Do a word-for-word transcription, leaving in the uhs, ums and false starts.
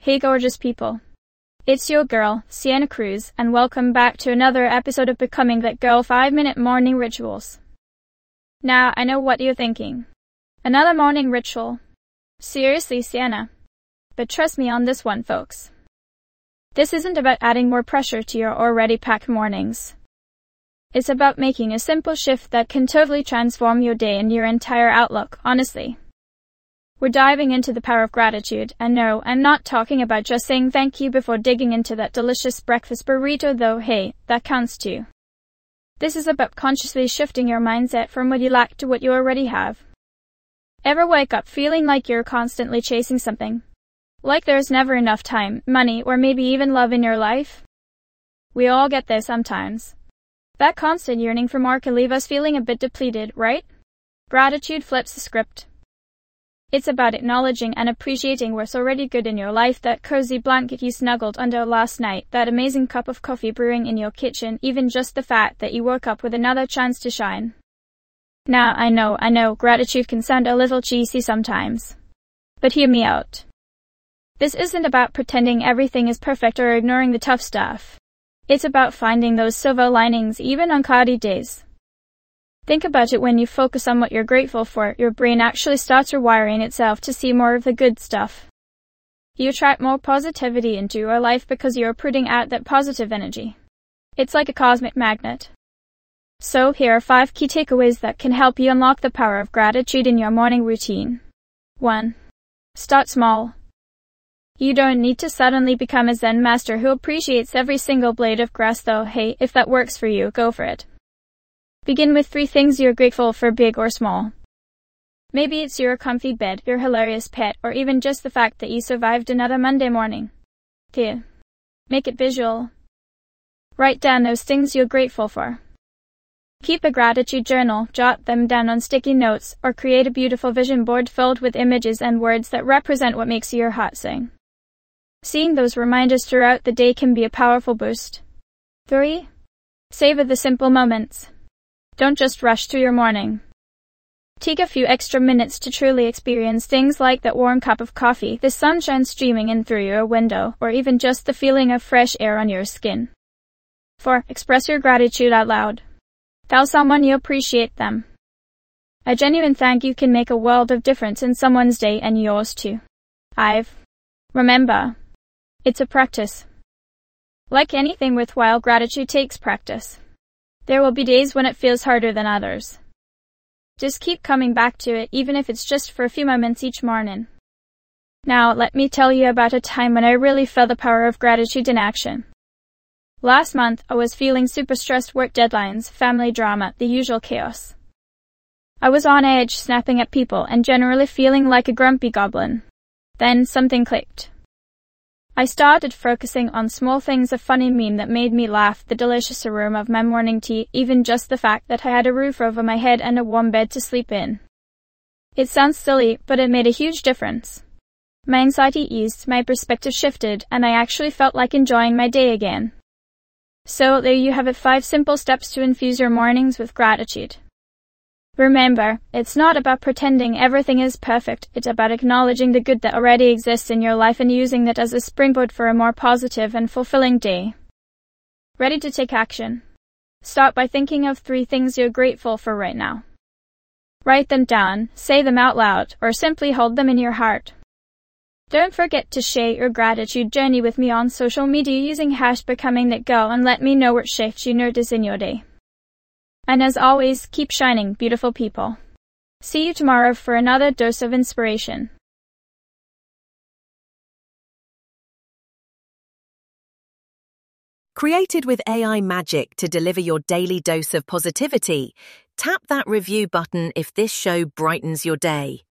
Hey gorgeous people. It's your girl, Sienna Cruz, and welcome back to another episode of Becoming That Girl five minute Morning Rituals. Now, I know what you're thinking. Another morning ritual? Seriously, Sienna? But trust me on this one, folks. This isn't about adding more pressure to your already packed mornings. It's about making a simple shift that can totally transform your day and your entire outlook, honestly. We're diving into the power of gratitude, and no, I'm not talking about just saying thank you before digging into that delicious breakfast burrito, though hey, that counts too. This is about consciously shifting your mindset from what you lack to what you already have. Ever wake up feeling like you're constantly chasing something? Like there's never enough time, money, or maybe even love in your life? We all get there sometimes. That constant yearning for more can leave us feeling a bit depleted, right? Gratitude flips the script. It's about acknowledging and appreciating what's already good in your life, that cozy blanket you snuggled under last night, that amazing cup of coffee brewing in your kitchen, even just the fact that you woke up with another chance to shine. Now, I know, I know, gratitude can sound a little cheesy sometimes. But hear me out. This isn't about pretending everything is perfect or ignoring the tough stuff. It's about finding those silver linings even on cloudy days. Think about it: when you focus on what you're grateful for, your brain actually starts rewiring itself to see more of the good stuff. You attract more positivity into your life because you're putting out that positive energy. It's like a cosmic magnet. So here are five key takeaways that can help you unlock the power of gratitude in your morning routine. one. Start small. You don't need to suddenly become a Zen master who appreciates every single blade of grass, though hey, if that works for you, go for it. Begin with three things you're grateful for, big or small. Maybe it's your comfy bed, your hilarious pet, or even just the fact that you survived another Monday morning. two. Make it visual. Write down those things you're grateful for. Keep a gratitude journal, jot them down on sticky notes, or create a beautiful vision board filled with images and words that represent what makes your heart sing. Seeing those reminders throughout the day can be a powerful boost. three. Savor the simple moments. Don't just rush through your morning. Take a few extra minutes to truly experience things like that warm cup of coffee, the sunshine streaming in through your window, or even just the feeling of fresh air on your skin. four. Express your gratitude out loud. Tell someone you appreciate them. A genuine thank you can make a world of difference in someone's day and yours too. five. Remember, it's a practice. Like anything worthwhile, gratitude takes practice. There will be days when it feels harder than others. Just keep coming back to it, even if it's just for a few moments each morning. Now, let me tell you about a time when I really felt the power of gratitude in action. Last month, I was feeling super stressed: work deadlines, family drama, the usual chaos. I was on edge, snapping at people, and generally feeling like a grumpy goblin. Then something clicked. I started focusing on small things: a funny meme that made me laugh, the delicious aroma of my morning tea, even just the fact that I had a roof over my head and a warm bed to sleep in. It sounds silly, but it made a huge difference. My anxiety eased, my perspective shifted, and I actually felt like enjoying my day again. So there you have it, five simple steps to infuse your mornings with gratitude. Remember, it's not about pretending everything is perfect, it's about acknowledging the good that already exists in your life and using that as a springboard for a more positive and fulfilling day. Ready to take action? Start by thinking of three things you're grateful for right now. Write them down, say them out loud, or simply hold them in your heart. Don't forget to share your gratitude journey with me on social media using hashtag Becoming That Girl and let me know what shifts you notice in your day. And as always, keep shining, beautiful people. See you tomorrow for another dose of inspiration. Created with A I magic to deliver your daily dose of positivity, tap that review button if this show brightens your day.